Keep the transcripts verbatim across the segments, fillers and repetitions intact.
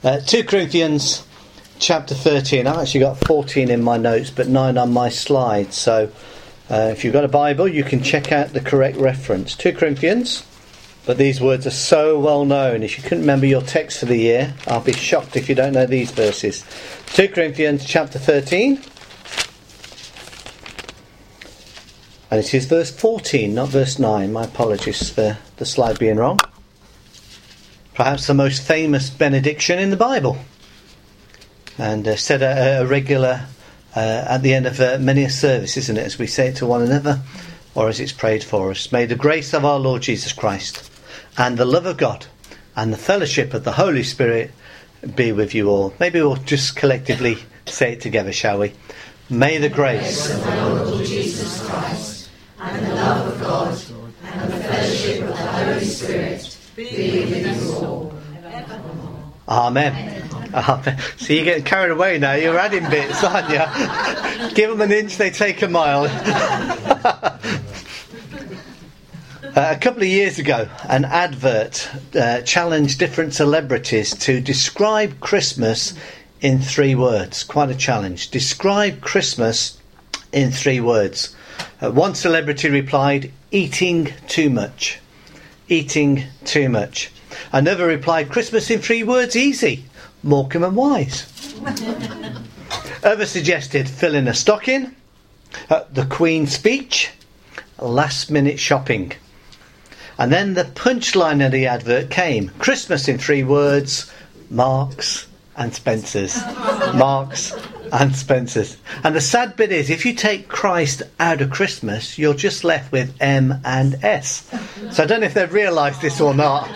Uh, two Corinthians chapter thirteen. I've actually got fourteen in my notes, but nine on my slide. So uh, if you've got a Bible, you can check out the correct reference. two Corinthians. But these words are so well known. If you couldn't remember your text for the year, I'll be shocked if you don't know these verses. two Corinthians chapter thirteen. And it is verse fourteen, not verse nine. My apologies for the slide being wrong. Perhaps the most famous benediction in the Bible. And uh, said a, a regular uh, at the end of uh, many a service, isn't it? As we say it to one another, or as it's prayed for us. May the grace of our Lord Jesus Christ, and the love of God, and the fellowship of the Holy Spirit be with you all. Maybe we'll just collectively say it together, shall we? May the grace of our Lord Jesus Christ, and the love of God, and the fellowship of the Holy Spirit be with us all. Amen. Amen. So you're getting carried away now. You're adding bits, aren't you? Give them an inch, they take a mile. uh, a couple of years ago, an advert uh, challenged different celebrities to describe Christmas in three words. Quite a challenge. Describe Christmas in three words. Uh, one celebrity replied, eating too much. Eating too much. Another replied, Christmas in three words, easy. Morecambe and Wise. Others suggested filling a stocking, uh, the Queen's speech, last minute shopping. And then the punchline of the advert came. Christmas in three words, Marks and Spencer's. Marks and Spencer's. And the sad bit is, if you take Christ out of Christmas, you're just left with M and S. So I don't know if they've realised this or not.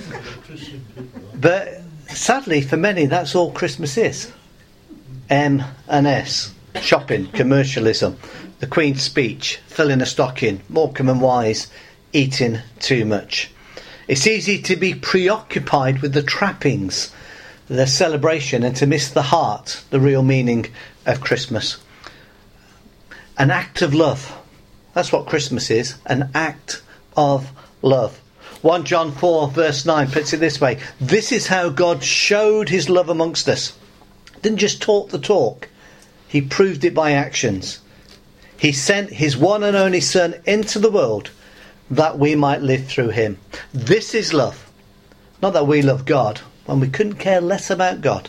But sadly, for many, that's all Christmas is. M and S. Shopping, commercialism, the Queen's speech, filling a stocking, Morecambe and Wise, eating too much. It's easy to be preoccupied with the trappings, the celebration, and to miss the heart, the real meaning of Christmas. An act of love. That's what Christmas is, an act of love. First John four verse nine puts it this way. This is how God showed his love amongst us. Didn't just talk the talk. He proved it by actions. He sent his one and only Son into the world that we might live through him. This is love. Not that we love God when we couldn't care less about God.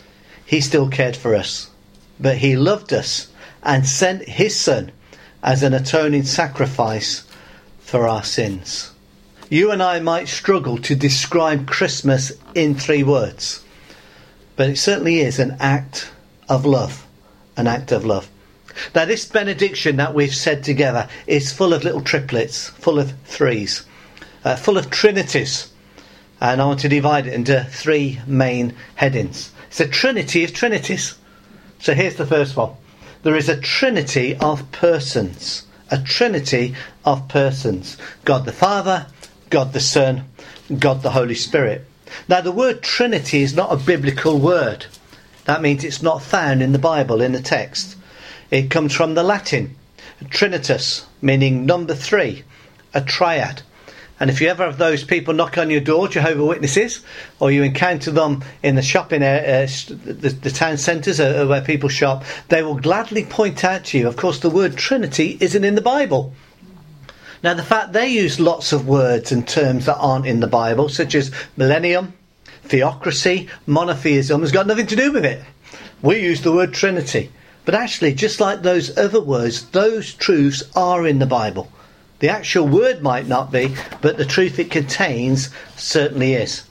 He still cared for us. But he loved us and sent his Son as an atoning sacrifice for our sins. You and I might struggle to describe Christmas in three words. But it certainly is an act of love. An act of love. Now this benediction that we've said together is full of little triplets, full of threes, uh, full of trinities. And I want to divide it into three main headings. It's a trinity of trinities. So here's the first one. There is a trinity of persons. A trinity of persons. God the Father, God the Son, God the Holy Spirit. Now the word Trinity is not a biblical word. That means it's not found in the Bible, in the text. It comes from the Latin, Trinitas, meaning number three, a triad. And if you ever have those people knock on your door, Jehovah's Witnesses, or you encounter them in the shopping area, uh, the, the town centres uh, where people shop, they will gladly point out to you, of course, the word Trinity isn't in the Bible. Now, the fact they use lots of words and terms that aren't in the Bible, such as millennium, theocracy, monotheism, has got nothing to do with it. We use the word Trinity. But actually, just like those other words, those truths are in the Bible. The actual word might not be, but the truth it contains certainly is.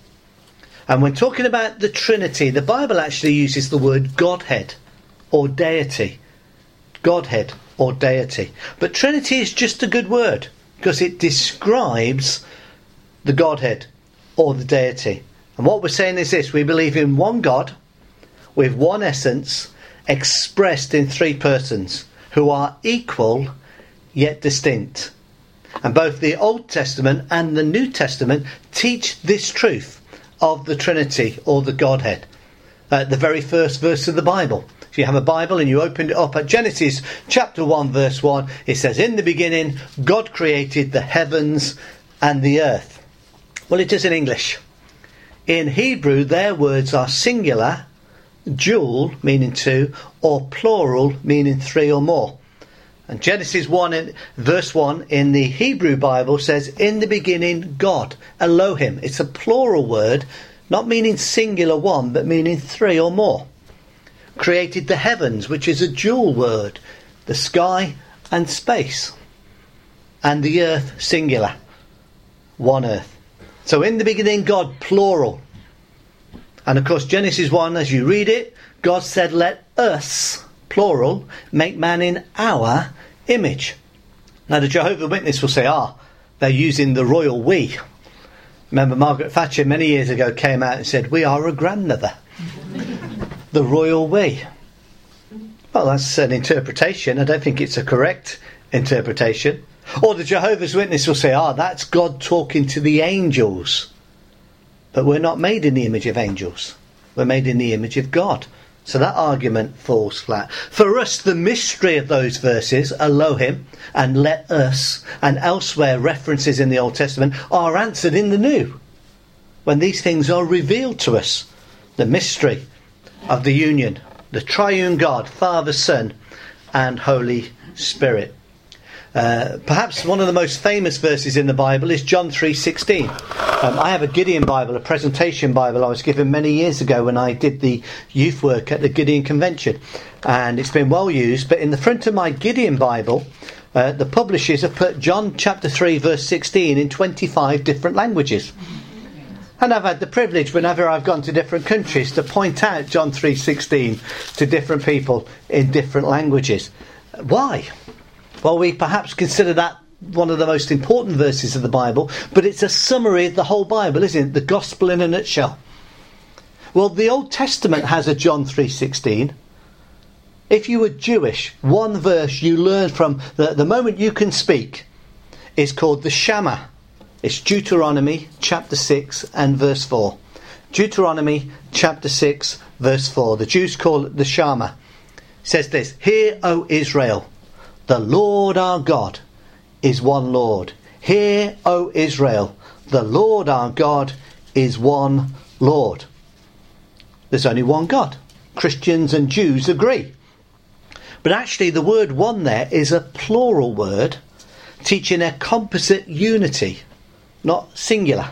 And when talking about the Trinity, the Bible actually uses the word Godhead or deity. Godhead or deity. But Trinity is just a good word because it describes the Godhead or the deity. And what we're saying is this: we believe in one God with one essence expressed in three persons who are equal yet distinct. And both the Old Testament and the New Testament teach this truth of the Trinity or the Godhead. Uh, the very first verse of the Bible. If you have a Bible and you open it up at Genesis chapter one verse one, it says, in the beginning God created the heavens and the earth. Well, it is in English. In Hebrew, their words are singular, dual, meaning two, or plural, meaning three or more. And Genesis one, in, verse one, in the Hebrew Bible says, in the beginning, God, Elohim. It's a plural word, not meaning singular one, but meaning three or more. Created the heavens, which is a dual word, the sky and space. And the earth, singular, one earth. So in the beginning, God, plural. And of course, Genesis one, as you read it, God said, let us, plural, make man in our image. Now the Jehovah's Witness will say, ah, they're using the royal we. Remember Margaret Thatcher many years ago came out and said, we are a grandmother. The royal we. Well, that's an interpretation. I don't think it's a correct interpretation. Or the Jehovah's Witness will say, ah, that's God talking to the angels. But we're not made in the image of angels. We're made in the image of God. So that argument falls flat. For us, the mystery of those verses, Elohim and let us, and elsewhere references in the Old Testament, are answered in the New, when these things are revealed to us. The mystery of the union, the triune God, Father, Son, and Holy Spirit. Uh, perhaps one of the most famous verses in the Bible is John three sixteen. Um, I have a Gideon Bible, a presentation Bible I was given many years ago when I did the youth work at the Gideon Convention, and it's been well used. But in the front of my Gideon Bible, uh, the publishers have put John chapter three verse sixteen in twenty-five different languages. And I've had the privilege, whenever I've gone to different countries, to point out John three sixteen to different people in different languages. Why? Well, we perhaps consider that one of the most important verses of the Bible, but it's a summary of the whole Bible, isn't it? The gospel in a nutshell. Well, the Old Testament has a John three sixteen. If you were Jewish, one verse you learn from the, the moment you can speak is called the Shema. It's Deuteronomy chapter six and verse four. Deuteronomy chapter six verse four. The Jews call it the Shema. It says this, hear, O Israel, the Lord our God is one Lord. Hear, O Israel, the Lord our God is one Lord. There's only one God. Christians and Jews agree. But actually the word one there is a plural word, teaching a composite unity, not singular.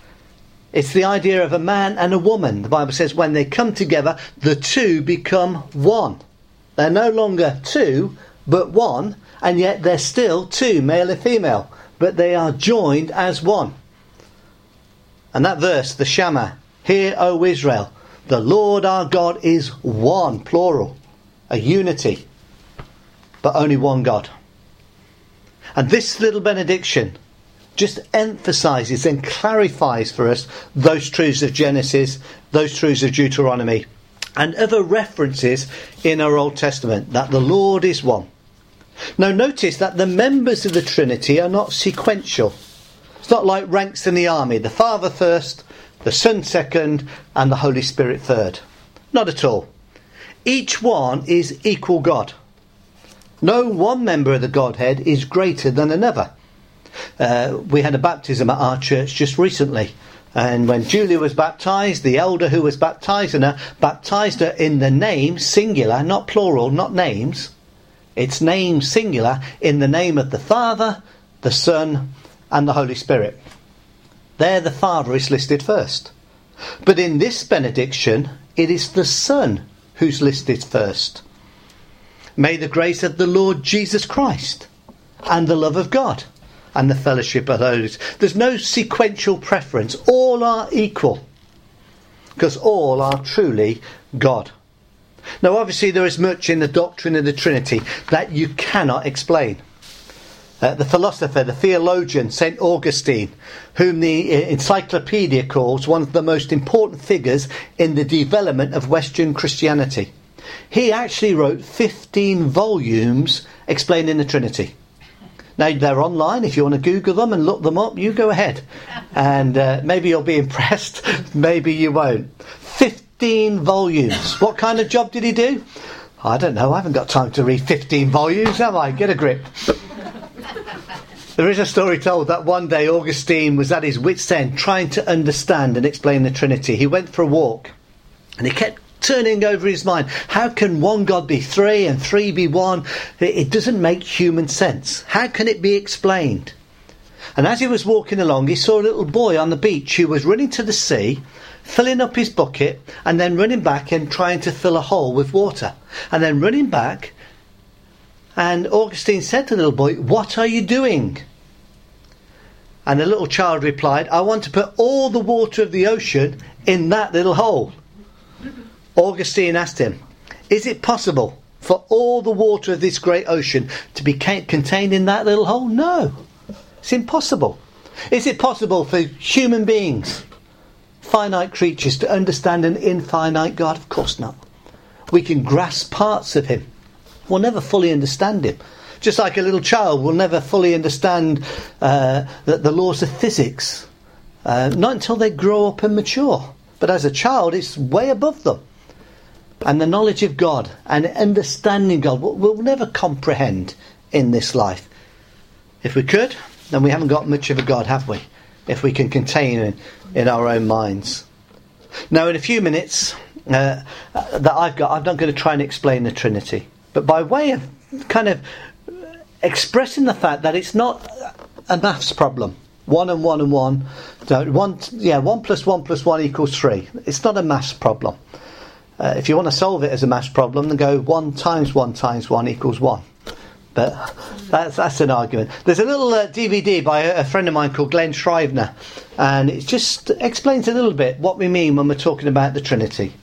It's the idea of a man and a woman. The Bible says when they come together, the two become one. They're no longer two, but one, and yet they're still two, male and female, but they are joined as one. And that verse, the Shema, hear, O Israel, the Lord our God is one, plural, a unity, but only one God. And this little benediction just emphasises and clarifies for us those truths of Genesis, those truths of Deuteronomy, and other references in our Old Testament, that the Lord is one. Now notice that the members of the Trinity are not sequential. It's not like ranks in the army, the Father first, the Son second, and the Holy Spirit third. Not at all. Each one is equal God. No one member of the Godhead is greater than another. Uh, we had a baptism at our church just recently. And when Julia was baptised, the elder who was baptising her, baptised her in the name, singular, not plural, not names. It's name singular, in the name of the Father, the Son, and the Holy Spirit. There the Father is listed first. But in this benediction, it is the Son who's listed first. May the grace of the Lord Jesus Christ, and the love of God, and the fellowship of those. There's no sequential preference. All are equal, because all are truly God. Now obviously there is much in the doctrine of the Trinity that you cannot explain. Uh, the philosopher, the theologian, Saint Augustine, whom the Encyclopedia calls one of the most important figures in the development of Western Christianity, he actually wrote fifteen volumes explaining the Trinity. Now they're online. If you want to Google them and look them up, you go ahead. And uh, maybe you'll be impressed, maybe you won't. fifteen volumes. What kind of job did he do? I don't know. I haven't got time to read fifteen volumes, have I? Get a grip. There is a story told that one day Augustine was at his wit's end trying to understand and explain the Trinity. He went for a walk and he kept turning over his mind. How can one God be three and three be one? It doesn't make human sense. How can it be explained? And as he was walking along, he saw a little boy on the beach who was running to the sea, filling up his bucket and then running back and trying to fill a hole with water. And then running back, and Augustine said to the little boy, "What are you doing?" And the little child replied, "I want to put all the water of the ocean in that little hole." Augustine asked him, "Is it possible for all the water of this great ocean to be contained in that little hole?" No, it's impossible. Is it possible for human beings, finite creatures, to understand an infinite God? Of course not. We can grasp parts of him. We'll never fully understand him. Just like a little child will never fully understand uh, the, the laws of physics. Uh, not until they grow up and mature. But as a child, it's way above them. And the knowledge of God and understanding God we'll, we'll never comprehend in this life. If we could, then we haven't got much of a God, have we? If we can contain it in our own minds. Now, in a few minutes uh, that I've got, I'm not going to try and explain the Trinity. But by way of kind of expressing the fact that it's not a maths problem. One and one and one. One, yeah, one plus one plus one equals three. It's not a maths problem. Uh, if you want to solve it as a maths problem, then go one times one times one equals one. But that's that's an argument. There's a little uh, D V D by a, a friend of mine called Glenn Shrivner, and it just explains a little bit what we mean when we're talking about the Trinity.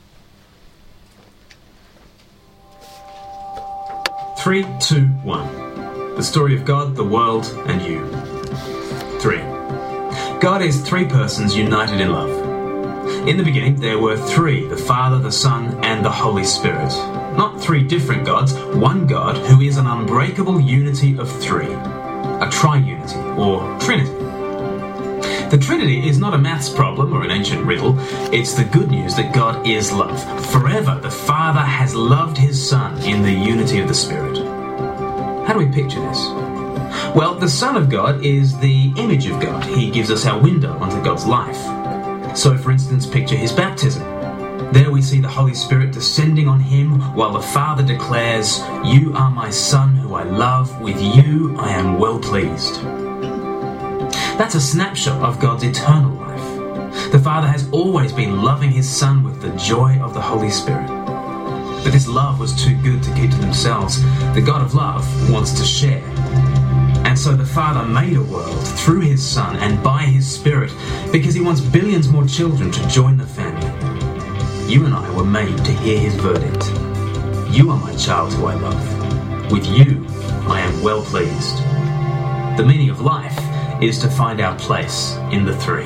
Three, two, one. The story of God, the world, and you. Three. God is three persons united in love. In the beginning, there were three, the Father, the Son, and the Holy Spirit. Not three different gods, one God who is an unbreakable unity of three. A triunity, or Trinity. The Trinity is not a maths problem or an ancient riddle. It's the good news that God is love. Forever, the Father has loved his Son in the unity of the Spirit. How do we picture this? Well, the Son of God is the image of God. He gives us our window onto God's life. So, for instance, picture his baptism. There we see the Holy Spirit descending on him while the Father declares, "You are my Son who I love. With you I am well pleased." That's a snapshot of God's eternal life. The Father has always been loving his Son with the joy of the Holy Spirit. But this love was too good to keep to themselves. The God of love wants to share. And so the Father made a world through his Son and by his Spirit because he wants billions more children to join the family. You and I were made to hear his verdict. You are my child who I love. With you I am well pleased. The meaning of life is to find our place in the three.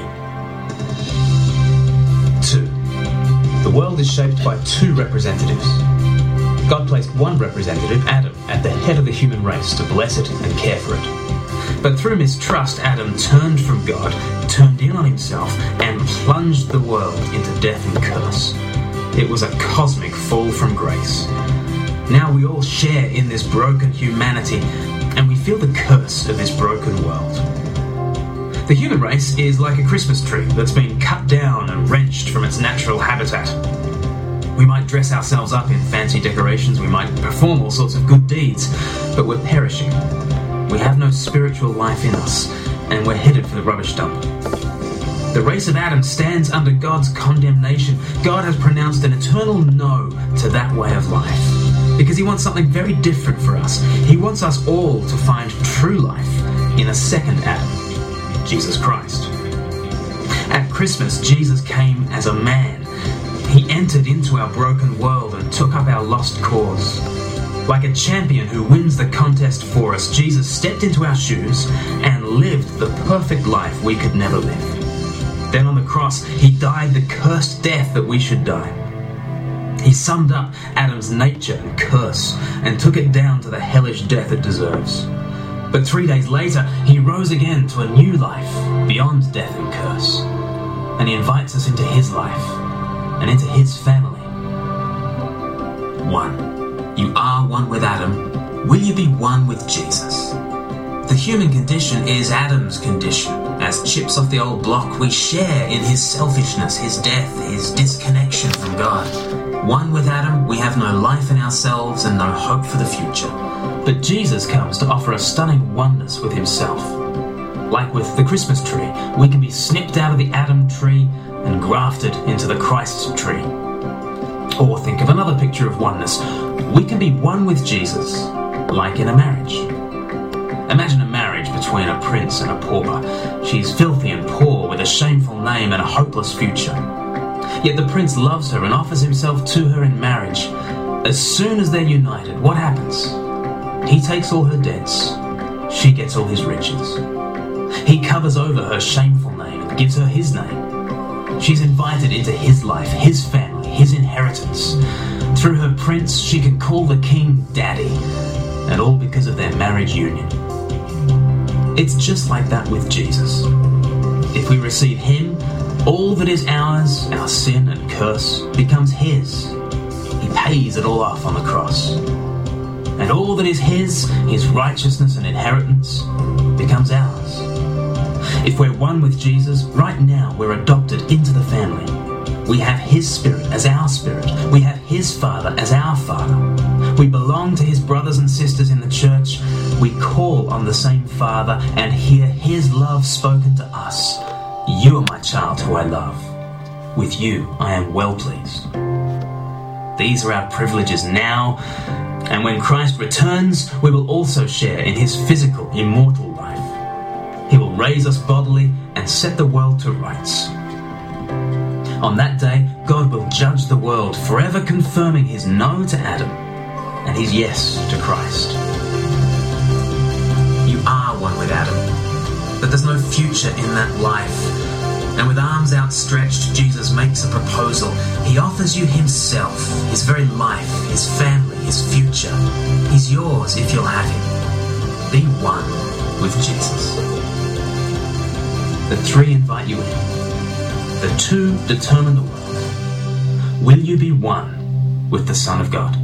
Two. The world is shaped by two representatives. God placed one representative, Adam, at the head of the human race to bless it and care for it. But through mistrust, Adam turned from God, turned in on himself, and plunged the world into death and curse. It was a cosmic fall from grace. Now we all share in this broken humanity, and we feel the curse of this broken world. The human race is like a Christmas tree that's been cut down and wrenched from its natural habitat. We might dress ourselves up in fancy decorations, we might perform all sorts of good deeds, but we're perishing. We have no spiritual life in us, and we're headed for the rubbish dump. The race of Adam stands under God's condemnation. God has pronounced an eternal no to that way of life, because he wants something very different for us. He wants us all to find true life in a second Adam, Jesus Christ. At Christmas, Jesus came as a man. He entered into our broken world and took up our lost cause. Like a champion who wins the contest for us, Jesus stepped into our shoes and lived the perfect life we could never live. Then on the cross, he died the cursed death that we should die. He summed up Adam's nature and curse and took it down to the hellish death it deserves. But three days later, he rose again to a new life beyond death and curse. And he invites us into his life and into his family. One. You are one with Adam. Will you be one with Jesus? The human condition is Adam's condition. As chips off the old block, we share in his selfishness, his death, his disconnection from God. One with Adam, we have no life in ourselves and no hope for the future. But Jesus comes to offer a stunning oneness with himself. Like with the Christmas tree, we can be snipped out of the Adam tree and grafted into the Christ tree. Or think of another picture of oneness. We can be one with Jesus, like in a marriage. Imagine a marriage between a prince and a pauper. She's filthy and poor with a shameful name and a hopeless future. Yet the prince loves her and offers himself to her in marriage. As soon as they're united, what happens? He takes all her debts. She gets all his riches. He covers over her shameful name and gives her his name. She's invited into his life, his family, his inheritance. Through her prince, she can call the king daddy, and all because of their marriage union. It's just like that with Jesus. If we receive him, all that is ours, our sin and curse, becomes his. He pays it all off on the cross. And all that is his, his righteousness and inheritance, becomes ours. If we're one with Jesus, right now we're adopted into the family. We have his spirit as our spirit. We have his Father as our Father. We belong to his brothers and sisters in the church. We call on the same Father and hear his love spoken to us. You are my child who I love. With you I am well pleased. These are our privileges now, and when Christ returns, we will also share in his physical, immortal life. He will raise us bodily and set the world to rights. On that day, God will judge the world, forever confirming his no to Adam and his yes to Christ. You are one with Adam, but there's no future in that life. And with arms outstretched, Jesus makes a proposal. He offers you himself, his very life, his family, his future. He's yours if you'll have him. Be one with Jesus. The three invite you in. The two determine the world. Will you be one with the Son of God?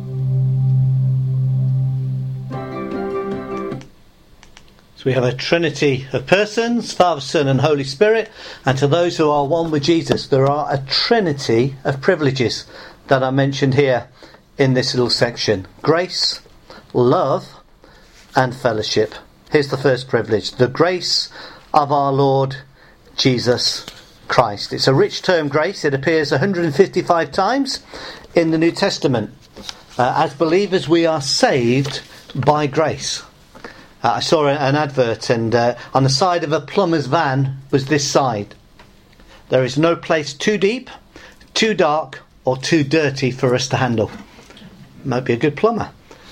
So we have a trinity of persons, Father, Son and Holy Spirit, and to those who are one with Jesus, there are a trinity of privileges that are mentioned here in this little section. Grace, love and fellowship. Here's the first privilege, the grace of our Lord Jesus Christ. It's a rich term, grace. It appears one hundred fifty-five times in the New Testament. Uh, as believers, we are saved by grace. Uh, I saw an advert, and uh, on the side of a plumber's van was this side. There is no place too deep, too dark, or too dirty for us to handle. Might be a good plumber.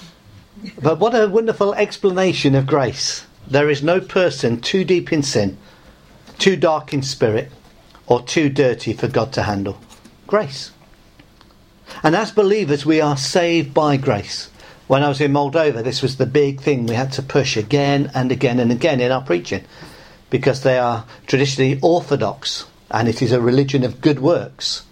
But what a wonderful explanation of grace. There is no person too deep in sin, too dark in spirit, or too dirty for God to handle. Grace. And as believers, we are saved by grace. When I was in Moldova, this was the big thing we had to push again and again and again in our preaching, because they are traditionally orthodox and it is a religion of good works.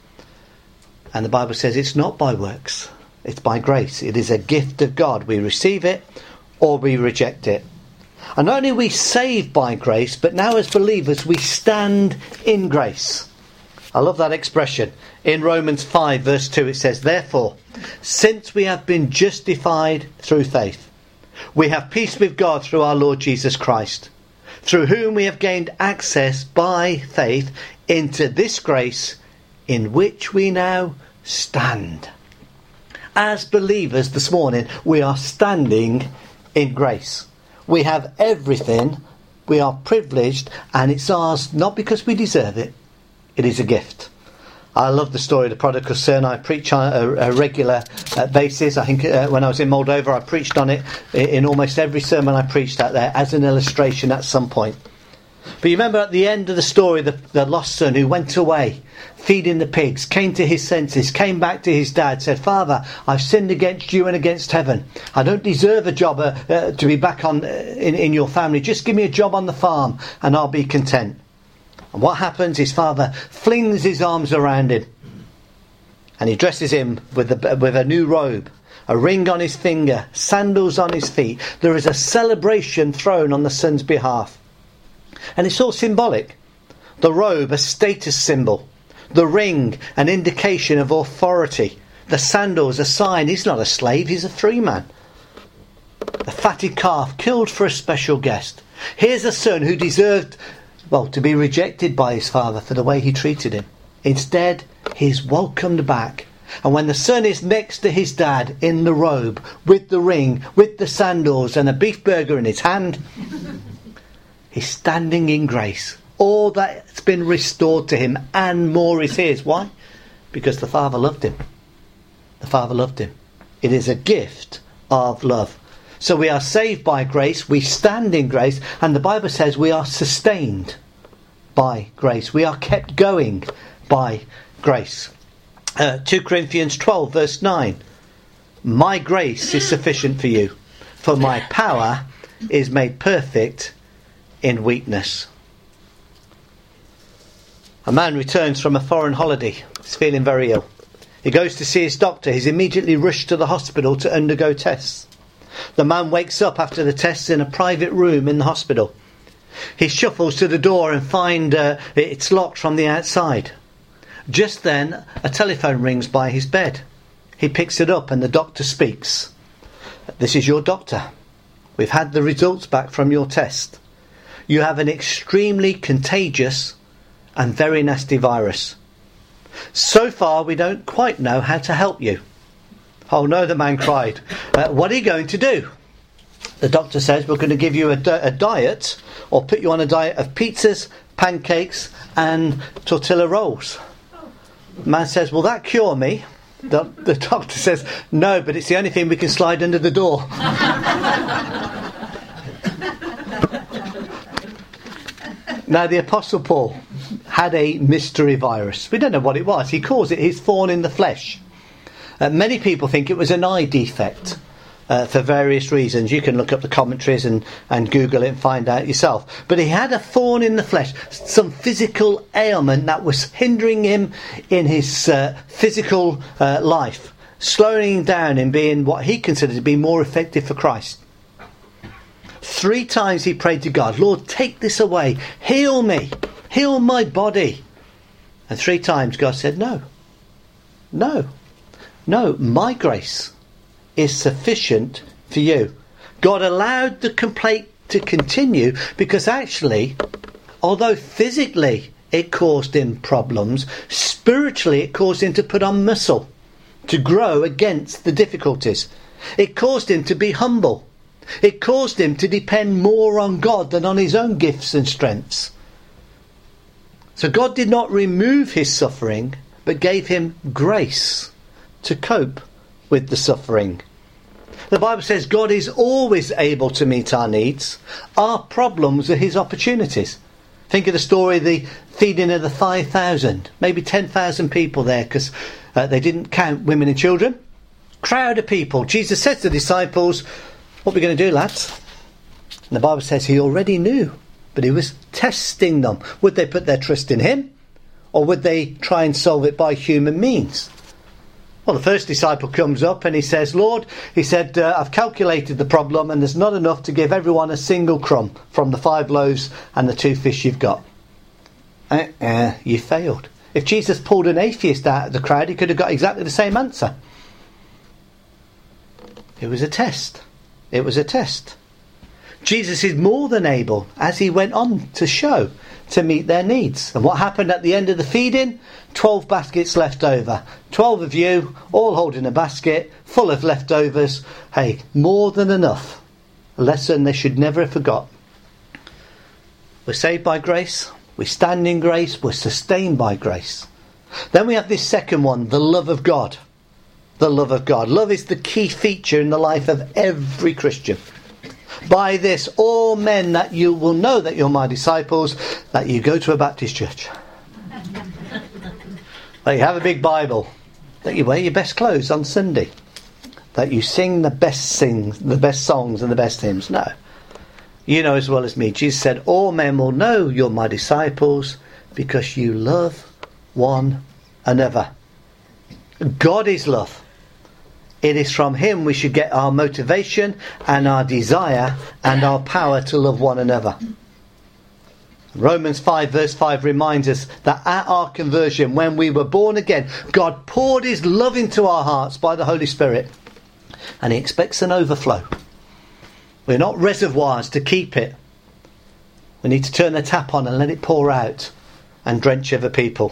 And the Bible says it's not by works, it's by grace. It is a gift of God. We receive it or we reject it. And not only are we saved by grace, but now as believers we stand in grace. I love that expression. In Romans five verse two it says, therefore, since we have been justified through faith, we have peace with God through our Lord Jesus Christ, through whom we have gained access by faith into this grace in which we now stand. As believers this morning, we are standing in grace. We have everything, we are privileged, and it's ours not because we deserve it, it is a gift. I love the story of the prodigal son. I preach on a, a regular uh, basis. I think uh, when I was in Moldova, I preached on it in almost every sermon I preached out there as an illustration at some point. But you remember at the end of the story, the, the lost son who went away, feeding the pigs, came to his senses, came back to his dad, said, Father, I've sinned against you and against heaven. I don't deserve a job uh, uh, to be back on uh, in, in your family. Just give me a job on the farm and I'll be content. And what happens? His father flings his arms around him And he dresses him with a, with a new robe, a ring on his finger, sandals on his feet. There is a celebration thrown on the son's behalf. And it's all symbolic. The robe, a status symbol. The ring, an indication of authority. The sandals, a sign he's not a slave, he's a free man. The fatted calf, killed for a special guest. Here's a son who deserved, well, to be rejected by his father for the way he treated him. Instead, he's welcomed back. And when the son is next to his dad in the robe, with the ring, with the sandals and a beef burger in his hand, he's standing in grace. All that's been restored to him and more is his. Why? Because the Father loved him. The Father loved him. It is a gift of love. So we are saved by grace, we stand in grace, and the Bible says we are sustained by grace. We are kept going by grace. Uh, two Corinthians twelve verse nine. My grace is sufficient for you, for my power is made perfect in weakness. A man returns from a foreign holiday. He's feeling very ill. He goes to see his doctor. He's immediately rushed to the hospital to undergo tests. The man wakes up after the tests in a private room in the hospital. He shuffles to the door and finds uh, it's locked from the outside. Just then, a telephone rings by his bed. He picks it up and the doctor speaks. This is your doctor. We've had the results back from your test. You have an extremely contagious and very nasty virus. So far, we don't quite know how to help you. Oh no, the man cried. Uh, what are you going to do? The doctor says, we're going to give you a, di- a diet, or put you on a diet of pizzas, pancakes and tortilla rolls. The man says, will that cure me? The, the doctor says, no, but it's the only thing we can slide under the door. Now, the Apostle Paul had a mystery virus. We don't know what it was. He calls it his thorn in the flesh. Uh, many people think it was an eye defect uh, for various reasons. You can look up the commentaries and, and Google it and find out yourself. But he had a thorn in the flesh, some physical ailment that was hindering him in his uh, physical uh, life, slowing him down in being what he considered to be more effective for Christ. Three times he prayed to God, Lord, take this away, heal me, heal my body. And three times God said, no, no. No, my grace is sufficient for you. God allowed the complaint to continue because actually, although physically it caused him problems, spiritually it caused him to put on muscle, to grow against the difficulties. It caused him to be humble. It caused him to depend more on God than on his own gifts and strengths. So God did not remove his suffering, but gave him grace to cope with the suffering. The Bible says God is always able to meet our needs. Our problems are his opportunities. Think of the story of the feeding of the five thousand, maybe ten thousand people there because uh, they didn't count women and children. Crowd of people. Jesus said to the disciples, what are we going to do, lads? And the Bible says he already knew, but he was testing them. Would they put their trust in him, or would they try and solve it by human means? Well, the first disciple comes up and he says, Lord, he said, uh, I've calculated the problem and there's not enough to give everyone a single crumb from the five loaves and the two fish you've got. Uh-uh, you failed. If Jesus pulled an atheist out of the crowd, he could have got exactly the same answer. It was a test. It was a test. Jesus is more than able, as he went on to show, to meet their needs. And what happened at the end of the feeding? Twelve baskets left over. Twelve of you, all holding a basket, full of leftovers. Hey, more than enough. A lesson they should never have forgot. We're saved by grace. We stand in grace. We're sustained by grace. Then we have this second one, the love of God. The love of God. Love is the key feature in the life of every Christian. By this, all men that you will know that you're my disciples, that you go to a Baptist church, that you have a big Bible, that you wear your best clothes on Sunday, that you sing the best sings, the best songs and the best hymns. No. You know as well as me, Jesus said, all men will know you're my disciples because you love one another. God is love. It is from him we should get our motivation and our desire and our power to love one another. Romans five verse five reminds us that at our conversion, when we were born again, God poured his love into our hearts by the Holy Spirit, and he expects an overflow. We're not reservoirs to keep it. We need to turn the tap on and let it pour out and drench other people.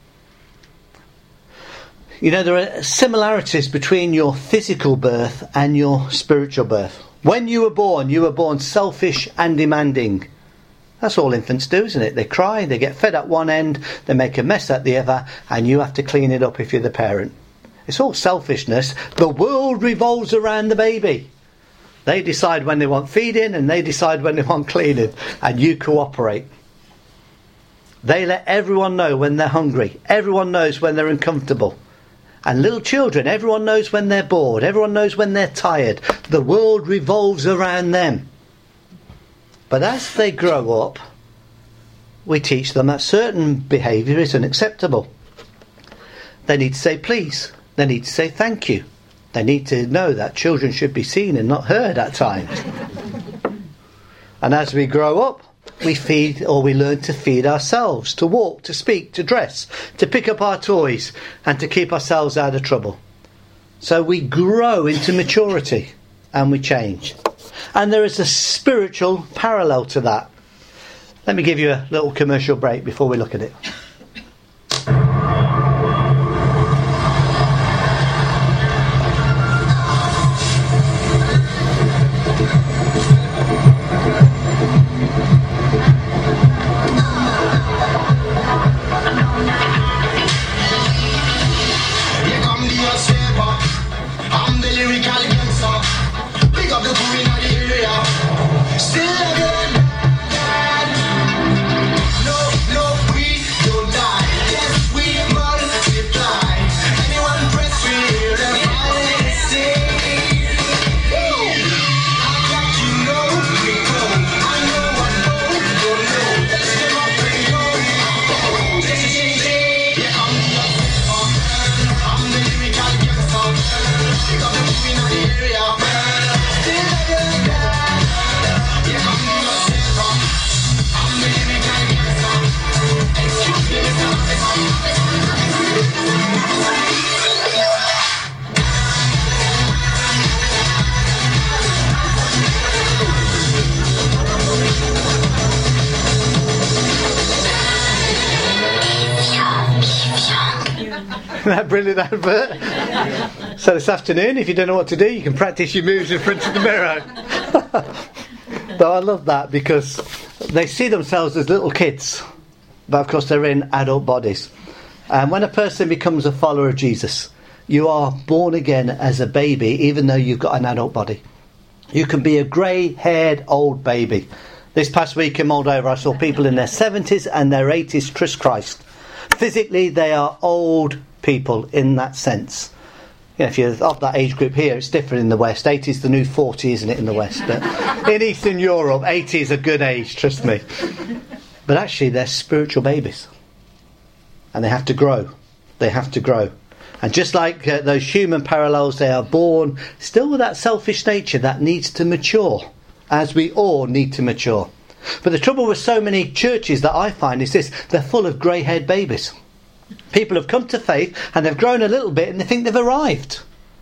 You know, there are similarities between your physical birth and your spiritual birth. When you were born, you were born selfish and demanding. That's all infants do, isn't it? They cry, they get fed at one end, they make a mess at the other, and you have to clean it up if you're the parent. It's all selfishness. The world revolves around the baby. They decide when they want feeding, and they decide when they want cleaning, and you cooperate. They let everyone know when they're hungry. Everyone knows when they're uncomfortable. And little children, everyone knows when they're bored. Everyone knows when they're tired. The world revolves around them. But as they grow up, we teach them that certain behaviour is unacceptable. They need to say please. They need to say thank you. They need to know that children should be seen and not heard at times. And as we grow up, we feed, or we learn to feed ourselves, to walk, to speak, to dress, to pick up our toys, and to keep ourselves out of trouble. So we grow into maturity and we change. And there is a spiritual parallel to that. Let me give you a little commercial break before we look at it. That brilliant advert. So this afternoon, if you don't know what to do, you can practice your moves in front of the mirror. Though I love that because they see themselves as little kids, but of course they're in adult bodies. And when a person becomes a follower of Jesus, you are born again as a baby, even though you've got an adult body. You can be a grey-haired old baby. This past week in Moldova, I saw people in their seventies and their eighties trust Christ. Physically, they are old people in that sense. You know, if you're of that age group here, it's different in the West. eighty is the new forty, isn't it, in the West? But in Eastern Europe, eighty is a good age, trust me. But actually, they're spiritual babies. And they have to grow. They have to grow. And just like uh, those human parallels, they are born still with that selfish nature that needs to mature, as we all need to mature. But the trouble with so many churches that I find is this: they're full of grey-haired babies. People have come to faith and they've grown a little bit and they think they've arrived.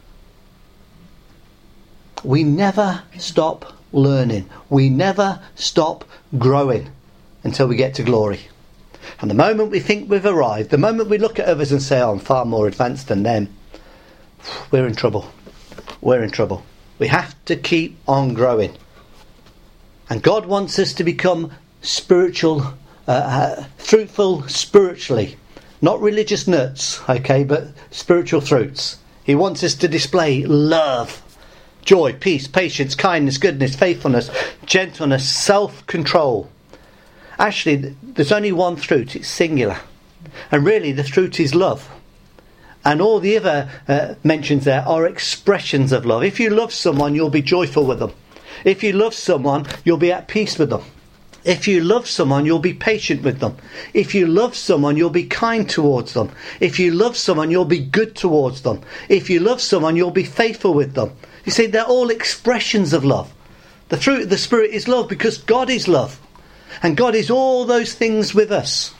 We never stop learning. We never stop growing until we get to glory. And the moment we think we've arrived, the moment we look at others and say, oh, I'm far more advanced than them, we're in trouble. We're in trouble. We have to keep on growing. And God wants us to become spiritual, uh, uh, fruitful spiritually. Not religious nuts, okay, but spiritual fruits. He wants us to display love, joy, peace, patience, kindness, goodness, faithfulness, gentleness, self-control. Actually, there's only one fruit, it's singular. And really, the fruit is love. And all the other uh, mentions there are expressions of love. If you love someone, you'll be joyful with them. If you love someone, you'll be at peace with them. If you love someone, you'll be patient with them. If you love someone, you'll be kind towards them. If you love someone, you'll be good towards them. If you love someone, you'll be faithful with them. You see, they're all expressions of love. The fruit of the Spirit is love because God is love. And God is all those things with us.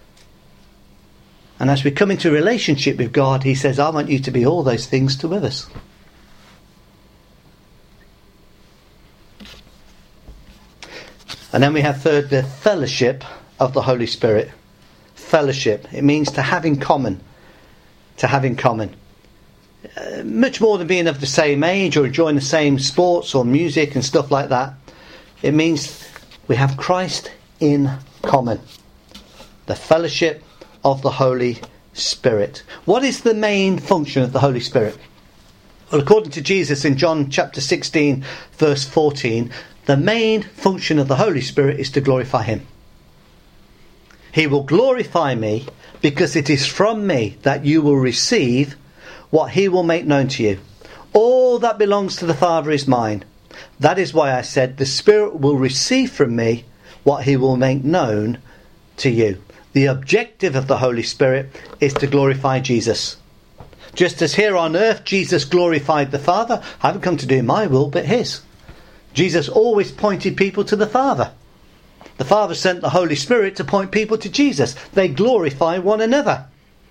And as we come into a relationship with God, he says, I want you to be all those things to others. And then we have third, the fellowship of the Holy Spirit. Fellowship. It means to have in common. To have in common. Uh, much more than being of the same age or enjoying the same sports or music and stuff like that. It means we have Christ in common. The fellowship of the Holy Spirit. What is the main function of the Holy Spirit? Well, according to Jesus in John chapter sixteen, verse fourteen, the main function of the Holy Spirit is to glorify him. He will glorify me because it is from me that you will receive what he will make known to you. All that belongs to the Father is mine. That is why I said the Spirit will receive from me what he will make known to you. The objective of the Holy Spirit is to glorify Jesus. Just as here on earth Jesus glorified the Father, I haven't come to do my will but his. Jesus always pointed people to the Father. The Father sent the Holy Spirit to point people to Jesus. They glorify one another.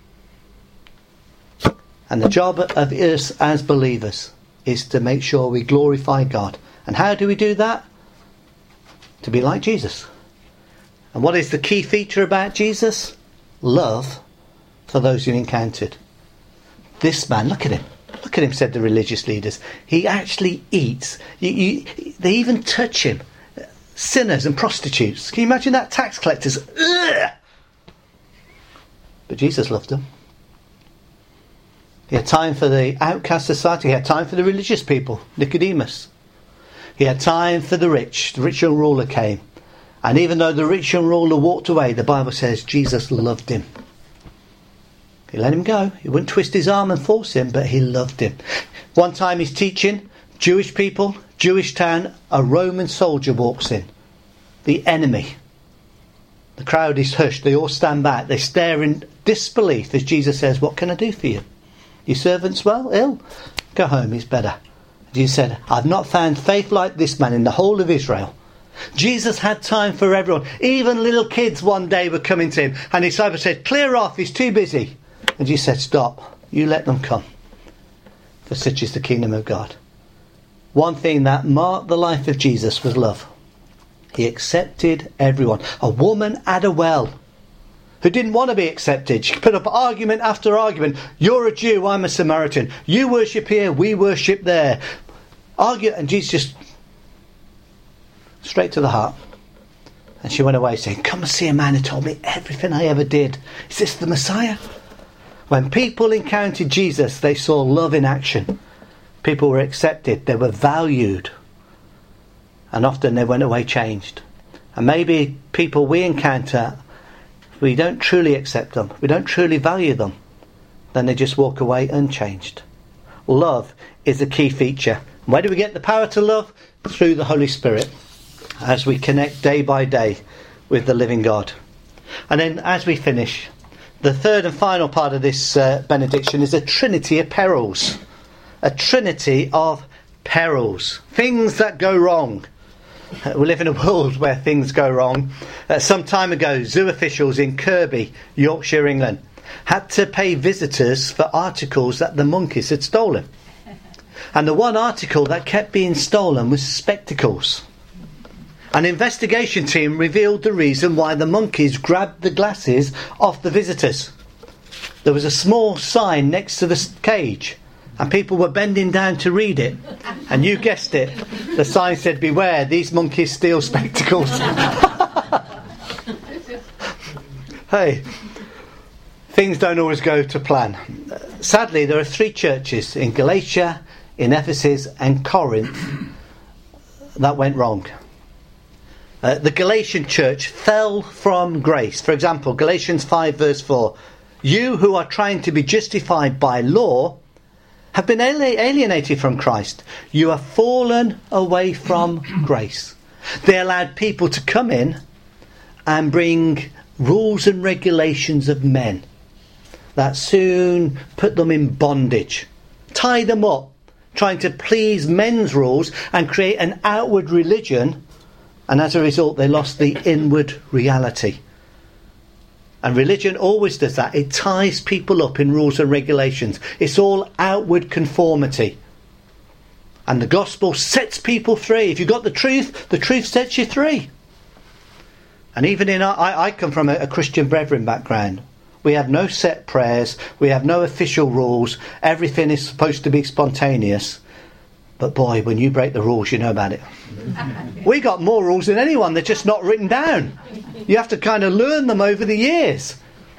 And the job of us as believers is to make sure we glorify God. And how do we do that? To be like Jesus. And what is the key feature about Jesus? Love for those you encountered. This man, look at him. Look at him, said the religious leaders. He actually eats. You, you, they even touch him. Sinners and prostitutes. Can you imagine that? Tax collectors. Ugh! But Jesus loved them. He had time for the outcast society. He had time for the religious people. Nicodemus. He had time for the rich. The rich young ruler came. And even though the rich young ruler walked away, the Bible says Jesus loved him. He let him go. He wouldn't twist his arm and force him, but he loved him. One time he's teaching, Jewish people, Jewish town, a Roman soldier walks in. The enemy. The crowd is hushed. They all stand back. They stare in disbelief as Jesus says, what can I do for you? Your servant's well, ill? Go home, he's better. Jesus said, I've not found faith like this man in the whole of Israel. Jesus had time for everyone. Even little kids one day were coming to him. And his disciples said, clear off, he's too busy. And Jesus said, stop, you let them come. For such is the kingdom of God. One thing that marked the life of Jesus was love. He accepted everyone. A woman at a well who didn't want to be accepted. She put up argument after argument. You're a Jew, I'm a Samaritan. You worship here, we worship there. Argue, and Jesus just straight to the heart. And she went away saying, come and see a man who told me everything I ever did. Is this the Messiah? When people encountered Jesus, they saw love in action. People were accepted, they were valued. And often they went away changed. And maybe people we encounter, we don't truly accept them, we don't truly value them, then they just walk away unchanged. Love is a key feature. Where do we get the power to love? Through the Holy Spirit, as we connect day by day with the living God. And then as we finish, the third and final part of this uh, benediction is a trinity of perils. A trinity of perils. Things that go wrong. Uh, we live in a world where things go wrong. Uh, some time ago, zoo officials in Kirby, Yorkshire, England, had to pay visitors for articles that the monkeys had stolen. And the one article that kept being stolen was spectacles. An investigation team revealed the reason why the monkeys grabbed the glasses off the visitors. There was a small sign next to the cage, and people were bending down to read it. And you guessed it, the sign said, beware, these monkeys steal spectacles. Hey, things don't always go to plan. Sadly, there are three churches in Galatia, in Ephesus and Corinth that went wrong. Uh, the Galatian church fell from grace. For example, Galatians five verse four. You who are trying to be justified by law have been alienated from Christ. You have fallen away from grace. They allowed people to come in and bring rules and regulations of men that soon put them in bondage, tie them up, trying to please men's rules and create an outward religion, and as a result they lost the inward reality. And religion always does that. It ties people up in rules and regulations. It's all outward conformity. And the gospel sets people free. If you've got the truth, the truth sets you free. And even in our, I, I come from a, a Christian Brethren background. We have no set prayers. We have no official rules. Everything is supposed to be spontaneous. But boy, when you break the rules, you know about it. We got more rules than anyone. They're just not written down. You have to kind of learn them over the years.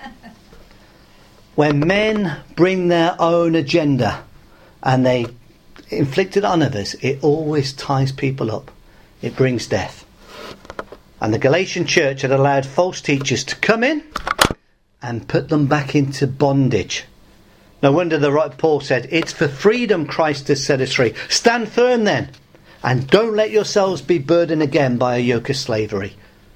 When men bring their own agenda and they inflict it on others, it always ties people up. It brings death. And the Galatian church had allowed false teachers to come in and put them back into bondage. No wonder the right Paul said, it's for freedom Christ has set us free. Stand firm then, and don't let yourselves be burdened again by a yoke of slavery.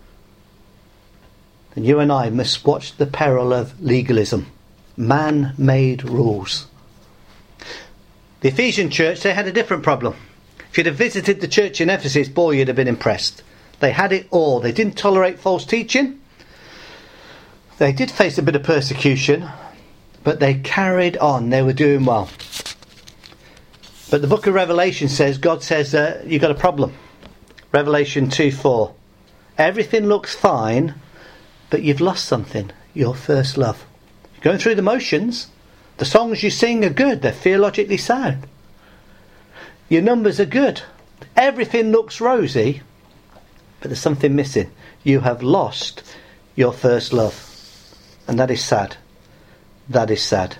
And you and I must watch the peril of legalism, man-made rules. The Ephesian church, they had a different problem. If you'd have visited the church in Ephesus, boy, you'd have been impressed. They had it all. They didn't tolerate false teaching. They did face a bit of persecution, but they carried on. They were doing well. But the book of Revelation says, God says, uh, you've got a problem. Revelation two four. Everything looks fine, but you've lost something. Your first love. You're going through the motions. The songs you sing are good. They're theologically sound. Your numbers are good. Everything looks rosy, but there's something missing. You have lost your first love. And that is sad. That is sad.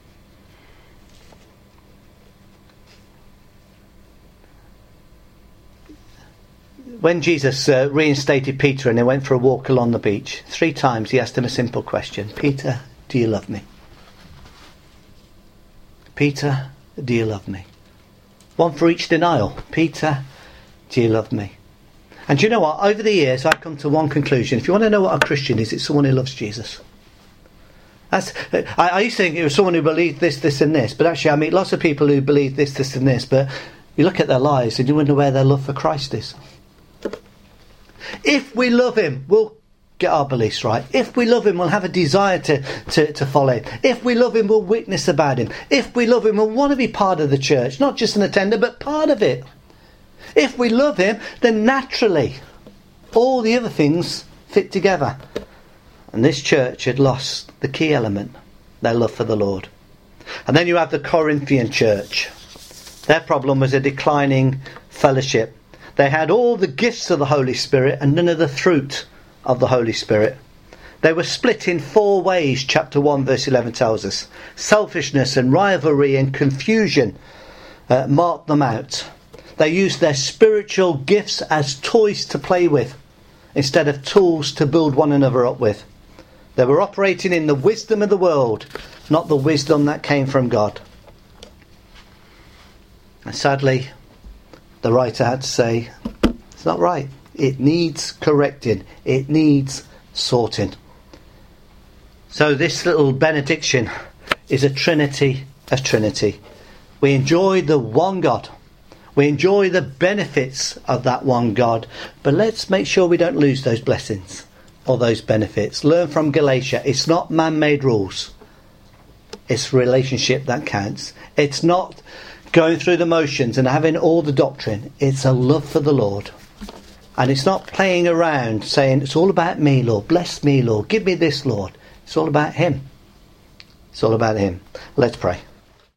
When Jesus uh, reinstated Peter and they went for a walk along the beach, three times he asked him a simple question. Peter, do you love me? Peter, do you love me? One for each denial. Peter, do you love me? And do you know what? Over the years I've come to one conclusion. If you want to know what a Christian is, it's someone who loves Jesus. That's, I, I used to think it was someone who believed this, this and this. But actually I meet lots of people who believe this, this and this. But you look at their lives and you wonder where their love for Christ is. If we love him, we'll get our beliefs right. If we love him, we'll have a desire to, to, to follow him. If we love him, we'll witness about him. If we love him, we'll want to be part of the church. Not just an attender, but part of it. If we love him, then naturally all the other things fit together. And this church had lost the key element, their love for the Lord. And then you have the Corinthian church. Their problem was a declining fellowship. They had all the gifts of the Holy Spirit and none of the fruit of the Holy Spirit. They were split in four ways, chapter one verse eleven tells us. Selfishness and rivalry and confusion uh, marked them out. They used their spiritual gifts as toys to play with instead of tools to build one another up with. They were operating in the wisdom of the world, not the wisdom that came from God. And sadly, the writer had to say, it's not right. It needs correcting. It needs sorting. So this little benediction is a trinity of Trinity. We enjoy the one God. We enjoy the benefits of that one God. But let's make sure we don't lose those blessings or those benefits. Learn from Galatia. It's not man-made rules. It's relationship that counts. It's not going through the motions and having all the doctrine. It's a love for the Lord. And it's not playing around saying, it's all about me, Lord. Bless me, Lord. Give me this, Lord. It's all about him. It's all about him. Let's pray.